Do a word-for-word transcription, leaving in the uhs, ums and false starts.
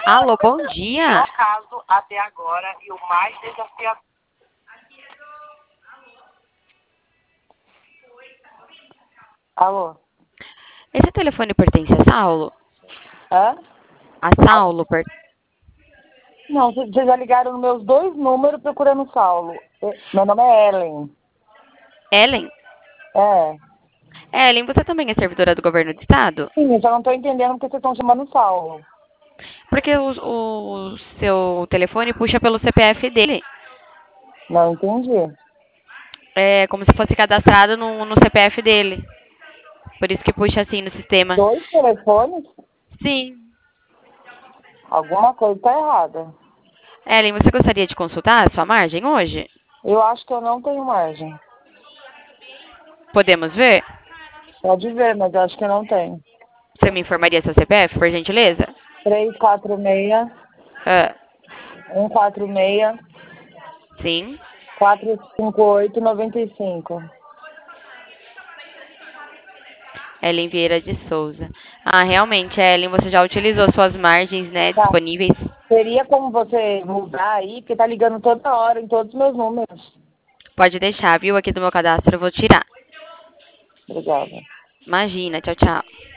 Alô, bom dia. No caso, até agora, e o mais desafiador. Alô? Esse telefone pertence a Saulo? Hã? A Saulo? Per... Não, vocês já ligaram nos meus dois números procurando o Saulo. Meu nome é Ellen. Ellen? É. Ellen, você também é servidora do governo do estado? Sim, eu já não tô entendendo porque vocês estão chamando o Saulo. Porque o, o seu telefone puxa pelo C P F dele. Não entendi. É como se fosse cadastrado no, no C P F dele. Por isso que puxa assim no sistema. Dois telefones? Sim. Alguma coisa tá errada. Ellen, você gostaria de consultar a sua margem hoje? Eu acho que eu não tenho margem. Podemos ver? Pode ver, mas eu acho que eu não tenho. Você me informaria seu C P F, por gentileza? três quatro seis, Ah, um quatro seis, sim. quatro cinco oito, nove cinco. Ellen Vieira de Souza. Ah, realmente, Ellen, você já utilizou suas margens, né, Tá. disponíveis? Teria como você mudar aí, porque tá ligando toda hora em todos os meus números. Pode deixar, viu? Aqui do meu cadastro eu vou tirar. Obrigada. Imagina, tchau, tchau.